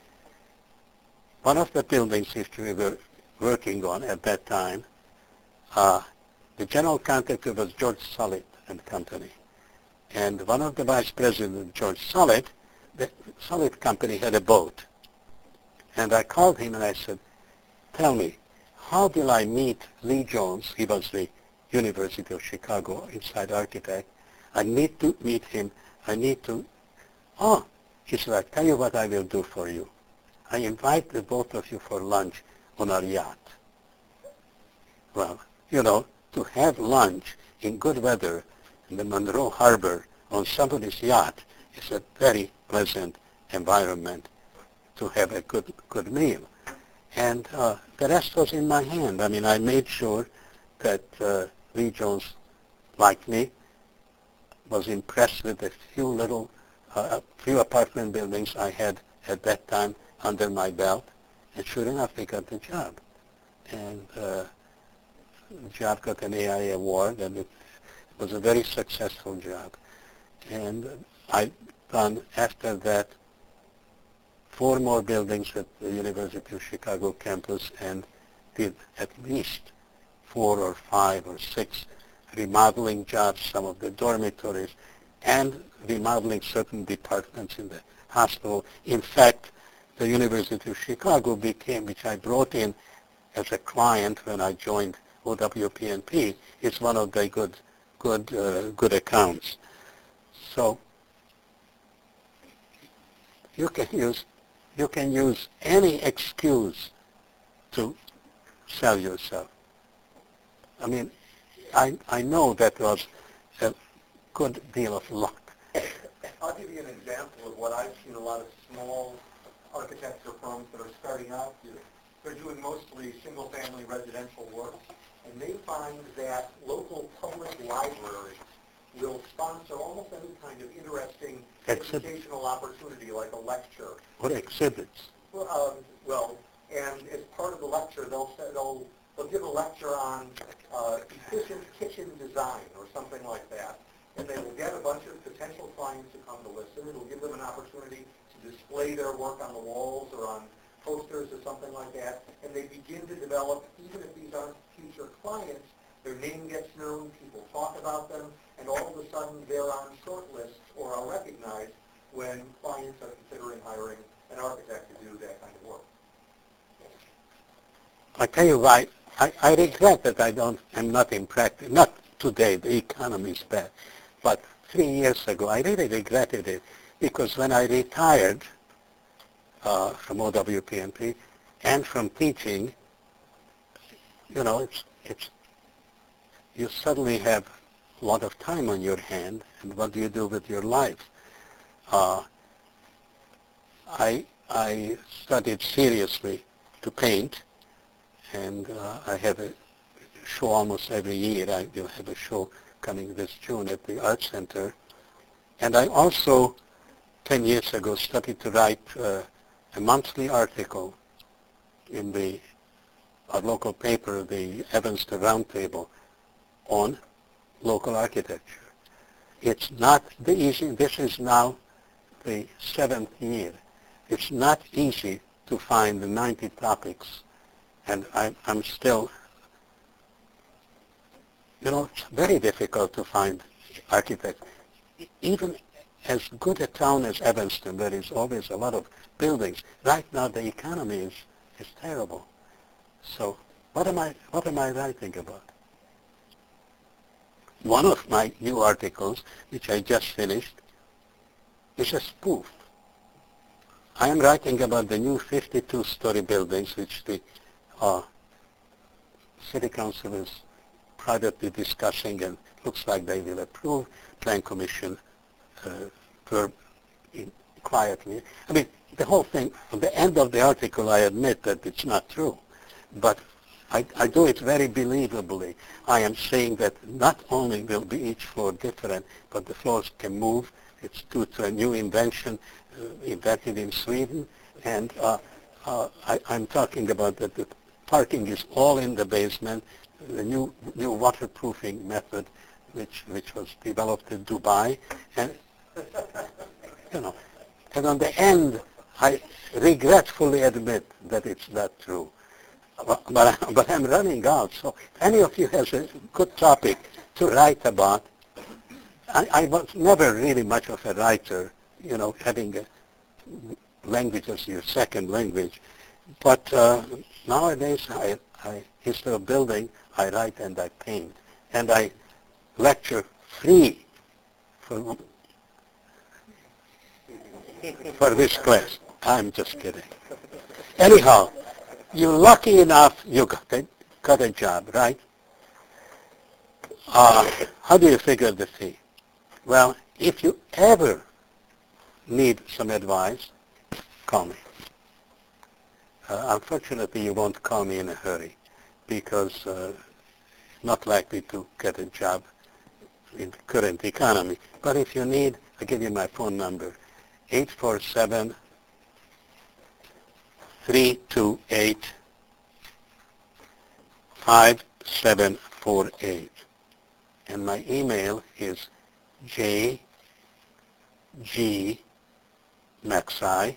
One of the buildings which we were working on at that time, uh, the general contractor was George Solid and Company. And one of the vice presidents, George Solid, the Solid Company had a boat. And I called him and I said, tell me, how will I meet Lee Jones? He was the University of Chicago inside architect. I need to meet him. I need to, oh, he said, I'll tell you what I will do for you. I invite the both of you for lunch on our yacht. Well, you know, to have lunch in good weather in the Monroe Harbor on somebody's yacht is a very pleasant environment to have a good good meal. And uh, the rest was in my hand. I mean, I made sure that uh, Lee Jones liked me, was impressed with the few little, uh, few apartment buildings I had at that time under my belt, and sure enough, they got the job. And uh, the job got an A I A award, and it was a very successful job. And I've done, after that, four more buildings at the University of Chicago campus and did at least four or five or six remodeling jobs, some of the dormitories, and remodeling certain departments in the hospital. In fact, the University of Chicago became, which I brought in as a client when I joined O W P N P, is one of the good, good, uh, good accounts. So you can use you can use any excuse to sell yourself. I mean, I I know that was a good deal of luck. I'll give you an example of what I've seen a lot of small architecture firms that are starting out do. They're doing mostly single-family residential work, and they find that local public libraries will sponsor almost any kind of interesting Exhibit. educational opportunity, like a lecture. Or exhibits. Well, um, well, and as part of the lecture, they'll say, they'll they'll give a lecture on uh, efficient kitchen design or something like that, and they will get a bunch of potential clients to come to listen. It'll give them an opportunity to display their work on the walls or on posters or something like that, and they begin to develop, even if these aren't future clients, their name gets known, people talk about them, and all of a sudden they're on short lists or are recognized when clients are considering hiring an architect to do that kind of work. I tell you why, I, I regret that I don't, I'm not in practice, not today, the economy is bad, but three years ago I really regretted it, because when I retired uh, from O W P N P and from teaching, you know, it's, it's, you suddenly have a lot of time on your hand, and what do you do with your life? Uh, I, I studied seriously to paint, and uh, I have a show almost every year. I will have a show coming this June at the Art Center. And I also, ten years ago, started to write uh, a monthly article in the a local paper, the Evanston Roundtable, on local architecture. It's not the easy, this is now the seventh year. It's not easy to find the ninety topics, and I, I'm still, you know, it's very difficult to find architects. Even as good a town as Evanston, there is always a lot of buildings. Right now the economy is, is terrible. So what am I, what am I writing about? One of my new articles, which I just finished, is a spoof. I am writing about the new fifty-two story buildings which the uh, City Council is privately discussing and looks like they will approve. Plan Commission uh, per, in, quietly. I mean, the whole thing, at the end of the article I admit that it's not true, but I, I do it very believably. I am saying that not only will be each floor different, but the floors can move. It's due to a new invention uh, invented in Sweden. And uh, uh, I, I'm talking about that the parking is all in the basement, the new new waterproofing method which which was developed in Dubai. And, you know, and on the end, I regretfully admit that it's not true. But, but, but I'm running out, so if any of you has a good topic to write about, I, I was never really much of a writer, you know, having a language as your second language. But uh, nowadays, I, I, instead of building, I write and I paint. And I lecture free for, for this class. I'm just kidding. Anyhow, you're lucky enough you got a, got a job, right? Uh, how do you figure the fee? Well, if you ever need some advice, call me. Uh, unfortunately, you won't call me in a hurry because uh, not likely to get a job in the current economy. But if you need, I'll give you my phone number, eight four seven, three two eight, five seven four eight. And my email is j g maxi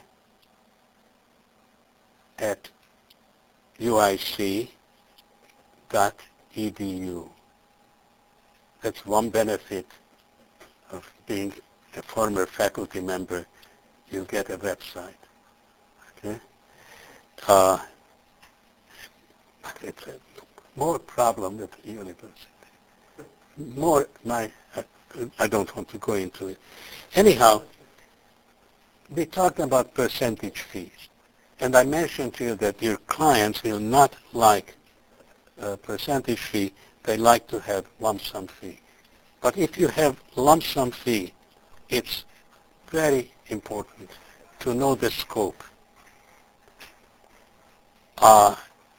at u i c dot e d u. That's one benefit of being a former faculty member. You get a website. Okay? Uh, but it's a more problem with the university. More, my, uh, I don't want to go into it. Anyhow, we talked about percentage fees. And I mentioned to you that your clients will not like a percentage fee. They like to have lump sum fee. But if you have lump sum fee, it's very important to know the scope. Uh,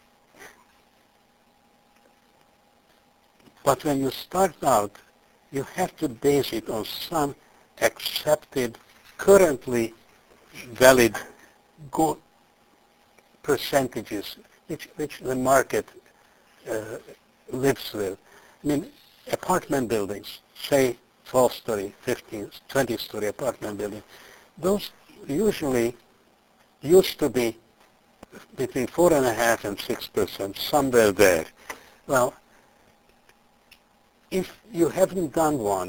but when you start out, you have to base it on some accepted, currently valid go percentages which, which the market uh, lives with. I mean, apartment buildings, say twelve story, fifteen, twenty story apartment buildings, those usually used to be between four and a half and six percent, somewhere there. Well, if you haven't done one,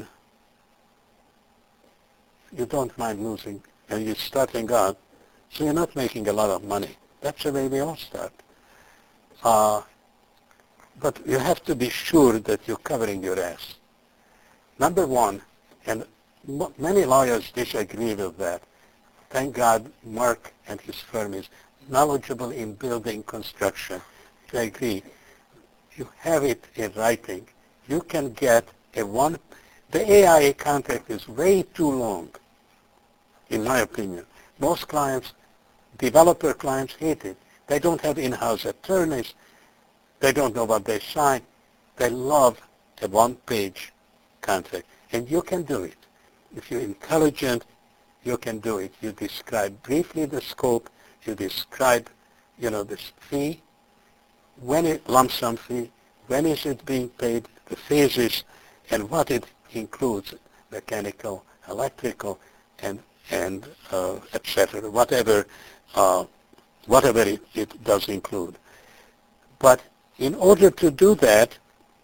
you don't mind losing, and you're starting out, so you're not making a lot of money. That's the way we all start. Uh, but you have to be sure that you're covering your ass. Number one, and m- many lawyers disagree with that. Thank God Mark and his firm is knowledgeable in building construction. They agree. You have it in writing. You can get a one, the A I A contract is way too long, in my opinion. Most clients, developer clients hate it. They don't have in-house attorneys. They don't know what they sign. They love a one-page contract. And you can do it. If you're intelligent, you can do it. You describe briefly the scope. You describe, you know, this fee. when it lump sum fee, when is it being paid, the phases, and what it includes, mechanical, electrical, and and uh, et cetera, whatever uh, whatever it, it does include. But in order to do that,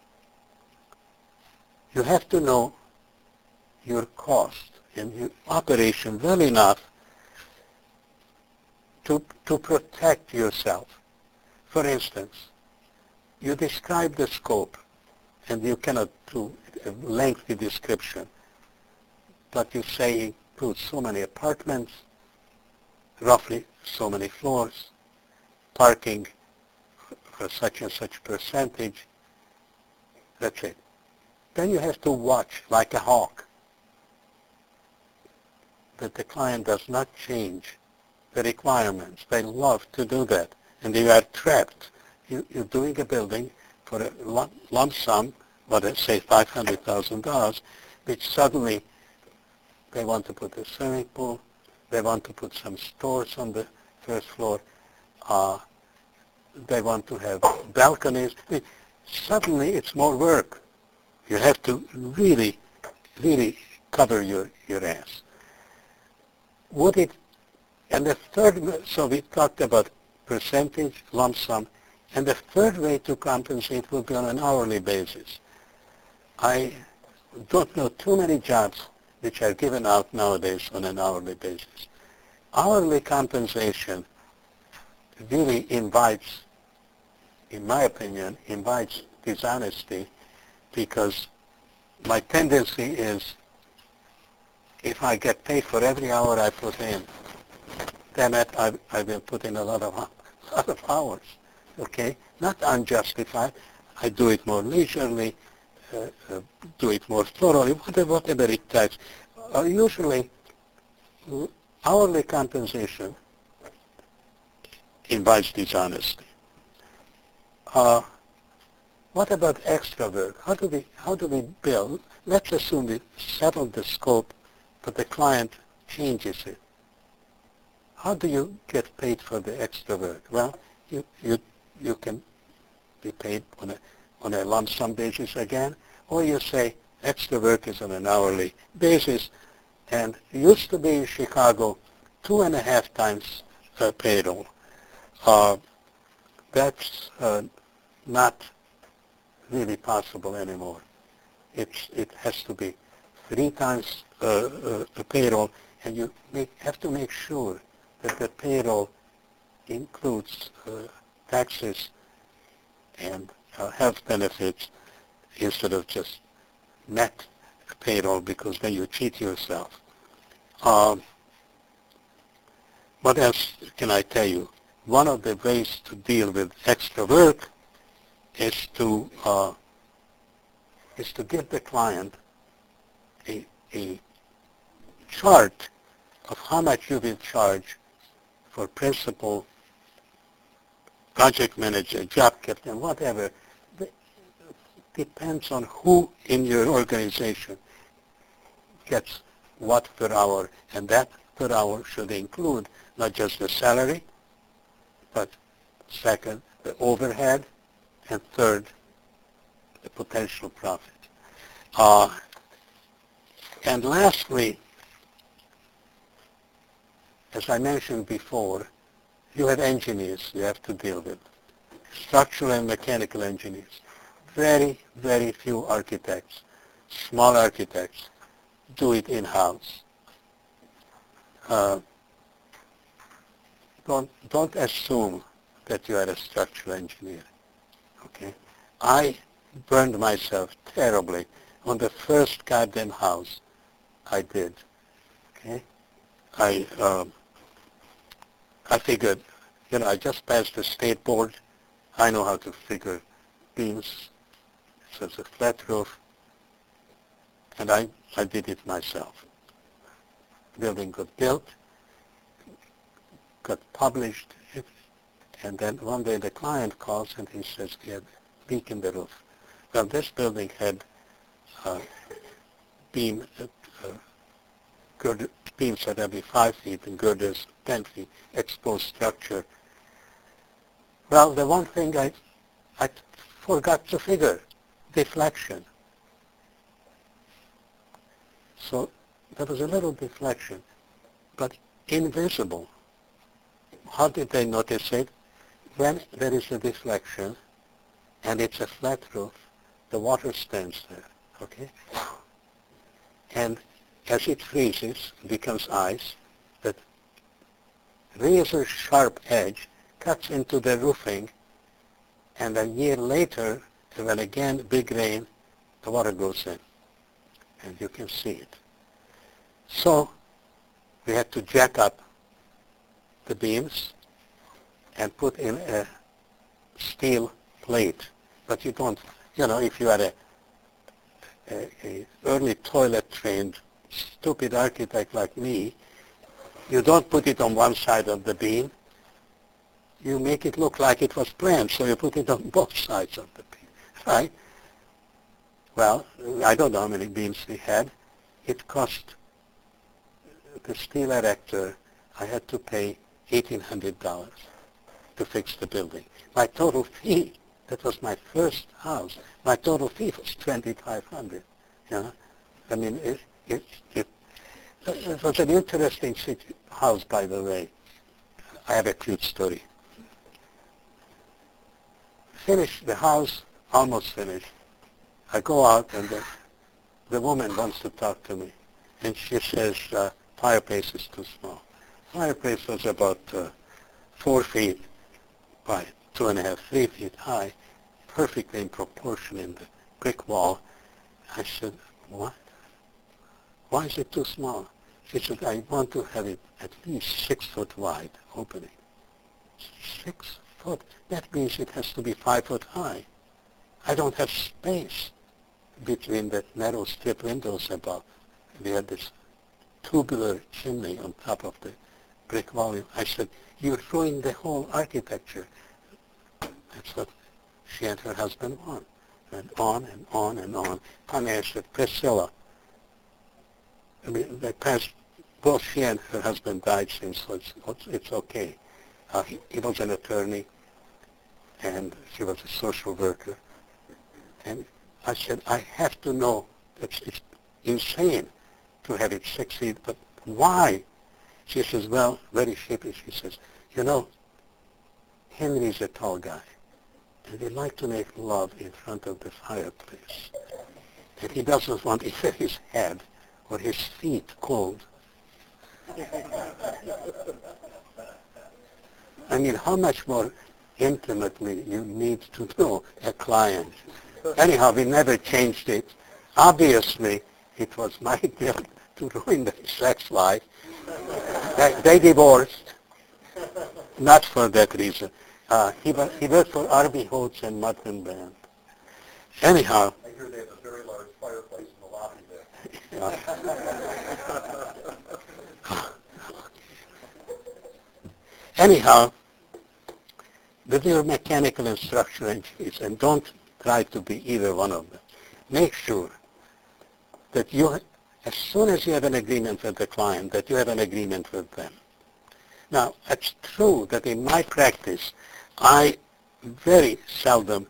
you have to know your cost and your operation well enough to to protect yourself. For instance, you describe the scope, and you cannot do a lengthy description, but you say includes so many apartments, roughly so many floors, parking for such and such percentage. That's it. Then you have to watch like a hawk that the client does not change the requirements. They love to do that, and you are trapped. You, you're doing a building for a lump, lump sum, what I say five hundred thousand dollars, which suddenly they want to put a swimming pool, they want to put some stores on the first floor, uh, they want to have balconies. Suddenly it's more work. You have to really, really cover your, your ass. Would it, and the third, so we talked about percentage, lump sum, and the third way to compensate will be on an hourly basis. I don't know too many jobs which are given out nowadays on an hourly basis. Hourly compensation really invites, in my opinion, invites dishonesty, because my tendency is if I get paid for every hour I put in, damn it, I, I will put in a lot of, a lot of hours, okay? Not unjustified. I do it more leisurely, uh, uh, do it more thoroughly, whatever, whatever it takes. Uh, usually, hourly compensation invites dishonesty. Uh, what about extra work? How do we how do we bill? Let's assume we settle the scope, but the client changes it. How do you get paid for the extra work? Well, you you you can be paid on a on a lump sum basis again, or you say extra work is on an hourly basis, and it used to be in Chicago two and a half times uh, payroll. Uh, that's uh, not really possible anymore. It's, it has to be three times uh, uh, the payroll, and you make, have to make sure that the payroll includes uh, taxes and uh, health benefits instead of just net payroll, because then you cheat yourself. Um, what else can I tell you? One of the ways to deal with extra work is to uh, is to give the client a, a chart of how much you will charge for principal, project manager, job captain, whatever. It depends on who in your organization gets what per hour, and that per hour should include not just the salary, but second, the overhead, and third, the potential profit. Uh, and lastly, as I mentioned before, you have engineers you have to deal with, structural and mechanical engineers. Very, very few architects, small architects, do it in-house. Uh, don't, don't assume that you are a structural engineer. Okay, I burned myself terribly on the first goddamn house I did. Okay, I um, I figured, you know, I just passed the state board. I know how to figure beams. So it's a flat roof, and I I did it myself. Building got built, got published. And then one day the client calls and he says he had a leak in the roof. Well, this building had uh, beam, uh, girder, beams at every five feet and girders ten feet, exposed structure. Well, the one thing I, I forgot to figure deflection. So there was a little deflection, but invisible. How did they notice it? When there is a deflection and it's a flat roof, the water stands there, okay? And as it freezes, becomes ice, that razor sharp edge cuts into the roofing, and a year later, when again big rain, the water goes in, and you can see it. So we had to jack up the beams and put in a steel plate. But you don't, you know, if you are a, a, a early toilet-trained stupid architect like me, you don't put it on one side of the beam. You make it look like it was planned, so you put it on both sides of the beam, right? Well, I don't know how many beams we had. It cost the steel erector, I had to pay eighteen hundred dollars to fix the building. My total fee, that was my first house, my total fee was twenty-five hundred dollars. You know? I mean, it, it, it, it was an interesting house, by the way. I have a cute story. Finished the house, almost finished. I go out and the, the woman wants to talk to me. And she says, uh, fireplace is too small. Fireplace was about uh, four feet by two and a half, three feet high, perfectly in proportion in the brick wall. I said, what? Why is it too small? She said, I want to have it at least six foot wide opening. Six foot? That means it has to be five foot high. I don't have space between the narrow strip windows above. We had this tubular chimney on top of the brick wall. I said, you're ruining the whole architecture. That's what she and her husband want. And on and on and on. Finally, I said, Priscilla, I mean, they passed, both she and her husband died since, so it's, it's okay. Uh, he, he was an attorney, and she was a social worker. And I said, I have to know, it's, it's insane to have it six feet, but why? She says, well, very sheepish, she says, you know, Henry's a tall guy, and he likes to make love in front of the fireplace. And he doesn't want either his head or his feet cold. I mean, how much more intimately you need to know a client. Anyhow, we never changed it. Obviously, it was my guilt to ruin their sex life. They, they divorced, not for that reason. Uh, he, was, he worked for R B Holtz and Mutton Band. Anyhow. I hear they have a very large fireplace in the lobby there. Anyhow, with your mechanical and structural engineers, and don't try to be either one of them, make sure that you, as soon as you have an agreement with the client, that you have an agreement with them. Now, it's true that in my practice, I very seldom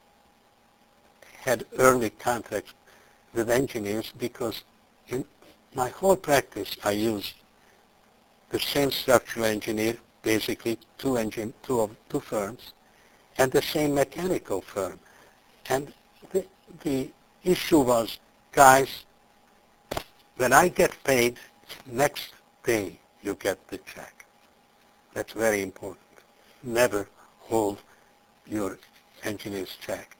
had early contracts with engineers because in my whole practice, I used the same structural engineer, basically two engine, two of two firms, and the same mechanical firm. And the, the issue was, guys, when I get paid, next day you get the check. That's very important. Never hold your engineer's check.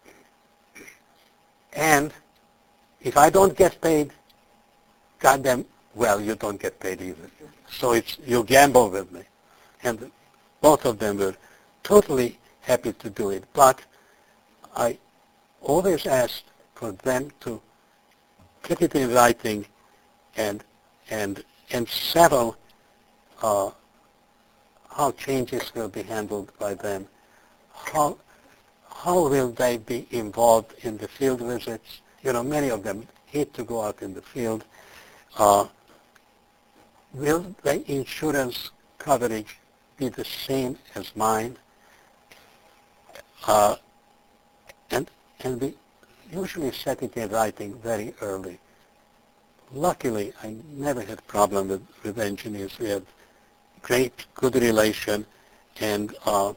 And if I don't get paid, goddamn well, you don't get paid either. So it's, you gamble with me. And both of them were totally happy to do it. But I always asked for them to put it in writing and and and settle uh, how changes will be handled by them. How how will they be involved in the field visits? You know, many of them hate to go out in the field. Uh, will the insurance coverage be the same as mine? Uh, And, and we usually set it in writing very early. Luckily, I never had problem with, with engineers. We had great, good relation, and uh,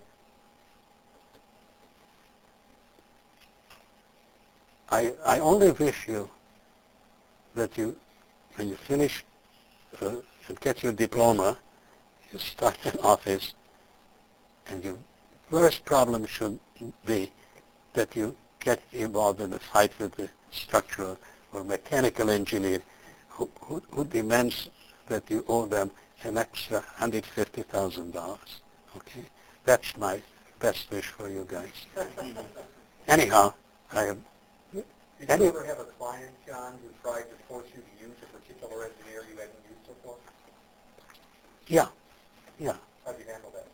I, I only wish you that you, when you finish uh, and get your diploma, you start an office, and your worst problem should be that you get involved in a fight with the structural or mechanical engineer who, who, who demands that you owe them an extra one hundred fifty thousand dollars. Okay? That's my best wish for you guys. Anyhow, I have... Did you ever have a client, John, who tried to force you to use a particular engineer you hadn't used before? Yeah, yeah. How did you handle that?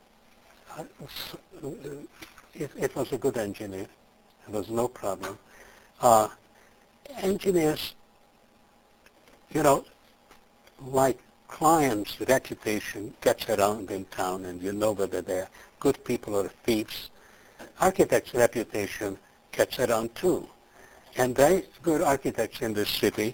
I, it, it was a good engineer. There was no problem. Uh, engineers, you know, like clients' reputation gets around in town, and you know whether they're good people or thieves. Architects' reputation gets around too. And there were architects in this city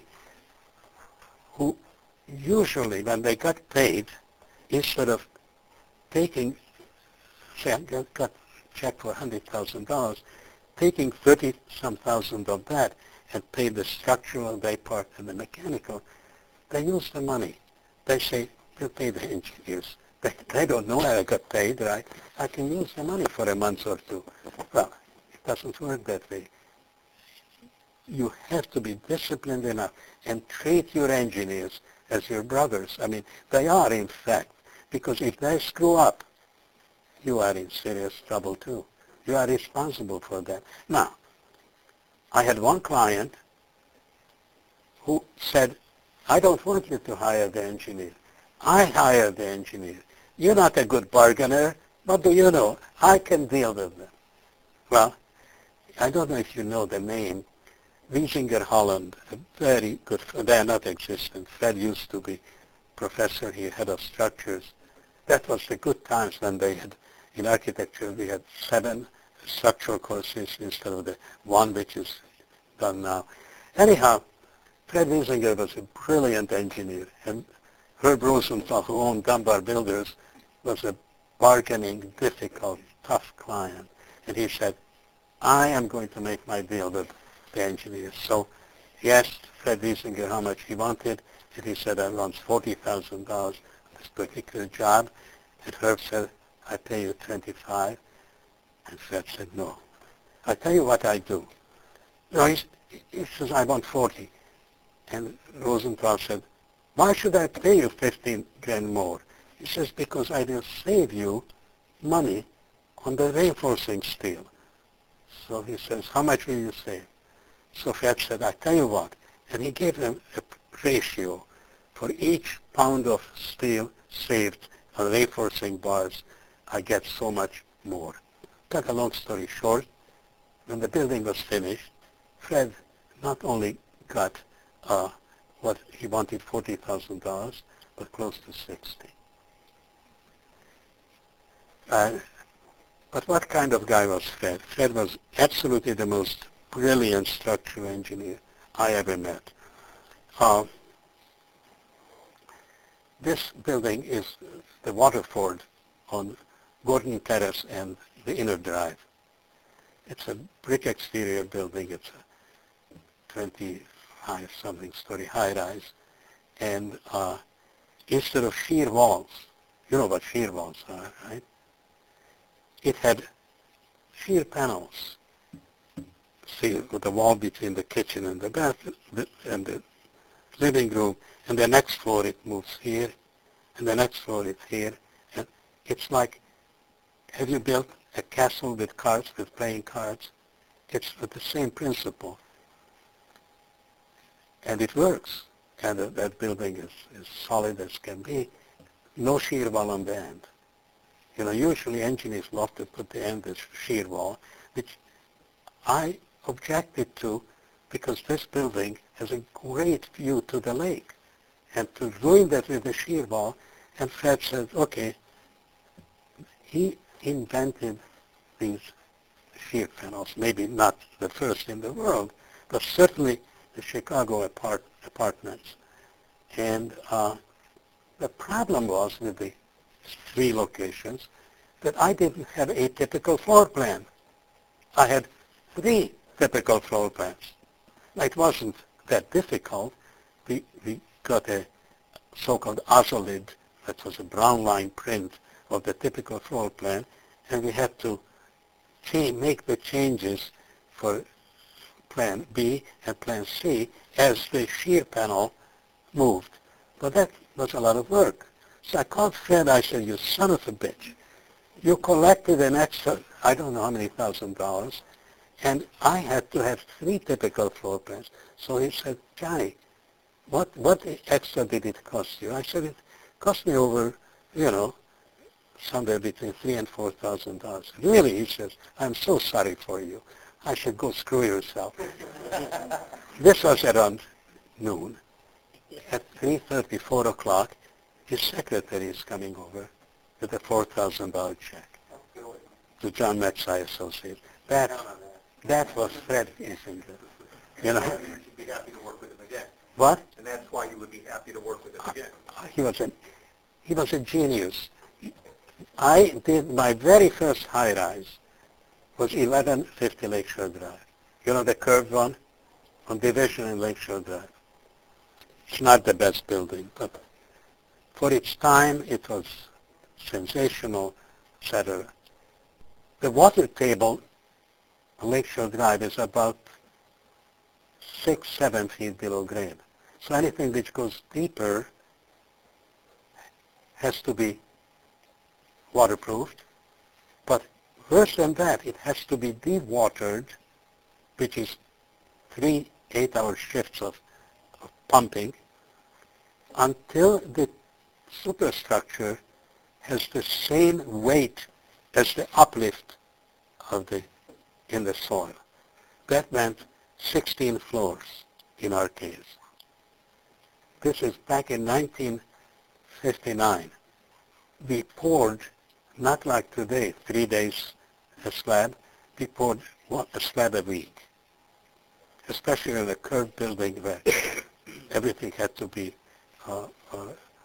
who usually, when they got paid, instead of taking, say, I got, got a check for one hundred thousand dollars, taking thirty-some thousand of that and pay the structural day part and the mechanical, they use the money. They say, we'll pay the engineers. They, they don't know how I got paid, right? I can use the money for a month or two. Well, it doesn't work that way. You have to be disciplined enough and treat your engineers as your brothers. I mean, they are, in fact, because if they screw up, you are in serious trouble too. You are responsible for that. Now, I had one client who said, I don't want you to hire the engineer. I hire the engineer. You're not a good bargainer. What do you know? I can deal with them. Well, I don't know if you know the name, Wiesinger Holland, a very good, they are not existent. Fred used to be professor here, head of structures. That was the good times when they had, in architecture, we had seven structural courses instead of the one which is done now. Anyhow, Fred Wiesinger was a brilliant engineer, and Herb Rosenthal, who owned Dunbar Builders, was a bargaining, difficult, tough client. And he said, I am going to make my deal with the engineers. So he asked Fred Wiesinger how much he wanted, and he said, I want forty thousand dollars for this particular job. And Herb said, I pay you twenty-five. And Fred said, no. I tell you what I do. No, he, he says, I want forty. And Rosenthal said, why should I pay you fifteen grand more? He says, because I will save you money on the reinforcing steel. So he says, how much will you save? So Fred said, I tell you what. And he gave them a ratio. For each pound of steel saved on reinforcing bars, I get so much more. Cut a long story short, when the building was finished, Fred not only got uh, what he wanted, forty thousand dollars, but close to sixty. Uh, but what kind of guy was Fred? Fred was absolutely the most brilliant structural engineer I ever met. Uh, this building is the Waterford on Gordon Terrace and the Inner Drive. It's a brick exterior building. It's a twenty-five something story high-rise. And uh, instead of sheer walls, you know what sheer walls are, right? It had sheer panels. See, with the wall between the kitchen and the bath and the living room, and the next floor it moves here, and the next floor it's here, and it's like, have you built a castle with cards, with playing cards? It's with the same principle, and it works, and uh, that building is, is solid as can be, no shear wall on the end. You know, usually engineers love to put the end as shear wall, which I objected to because this building has a great view to the lake. And to ruin that with a shear wall, and Fred said, okay, he invented these shear panels. Maybe not the first in the world, but certainly the Chicago apart, apartments. And uh, the problem was with the three locations that I didn't have a typical floor plan. I had three typical floor plans. It wasn't that difficult. We, we got a so-called Azolid, that was a brown line print of the typical floor plan, and we had to change, make the changes for plan B and plan C as the shear panel moved. But that was a lot of work. So I called Fred, I said, you son of a bitch. You collected an extra, I don't know how many thousand dollars, and I had to have three typical floor plans. So he said, Johnny, what, what extra did it cost you? I said, it cost me over, you know, somewhere between three and four thousand dollars. Really, he says, I'm so sorry for you. I should go screw yourself. This was around noon. At three thirty, four o'clock, his secretary is coming over with a four thousand dollars check to John Macsai Associates. That, that was Fred Kissinger. You know? You'd be happy to work with him again. What? And that's why you would be happy to work with him again. Uh, he was a, he was a genius. I did my very first high-rise was eleven fifty Lakeshore Drive. You know the curved one on Division and Lakeshore Drive. It's not the best building, but for its time it was sensational, et cetera. The water table on Lakeshore Drive is about six, seven feet below grade. So anything which goes deeper has to be waterproofed, but worse than that, it has to be dewatered, which is three eight-hour shifts of, of pumping, until the superstructure has the same weight as the uplift of the in the soil. That meant sixteen floors in our case. This is back in nineteen fifty-nine. We poured, not like today, three days a slab. We poured one, a slab a week, especially in a curved building where everything had to be uh, uh,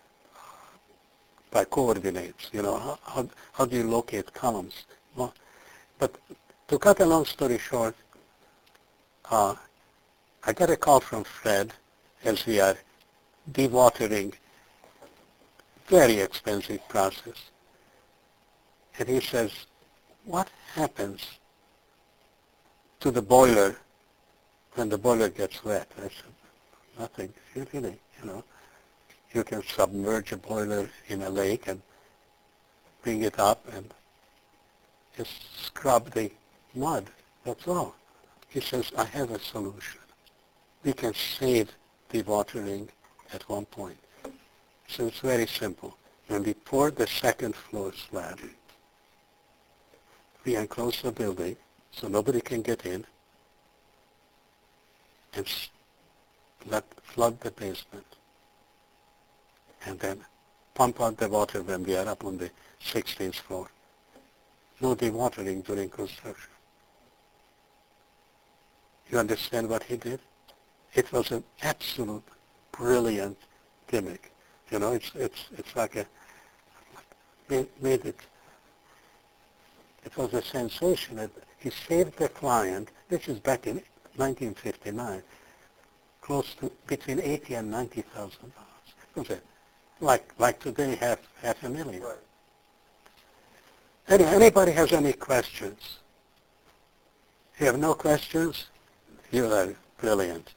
by coordinates. You know, how, how, how do you locate columns? Well, but to cut a long story short, uh, I got a call from Fred as we are dewatering, very expensive process. And he says, what happens to the boiler when the boiler gets wet? I said, nothing, really, you know. You can submerge a boiler in a lake and bring it up and just scrub the mud, that's all. He says, I have a solution. We can save dewatering at one point. So it's very simple. When we pour the second floor slab, we enclose the building so nobody can get in and let flood the basement, and then pump out the water when we are up on the sixteenth floor. No dewatering during construction. You understand what he did? It was an absolute brilliant gimmick. You know, it's it's it's like a made, made it. It was a sensation. That he saved the client. This is back in nineteen fifty-nine, close to between eighty and ninety thousand dollars. Like like today, half half a million. Right. Any, anybody has any questions? You have no questions? You are brilliant.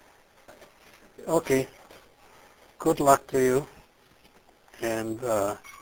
Okay. Good luck to you. And uh,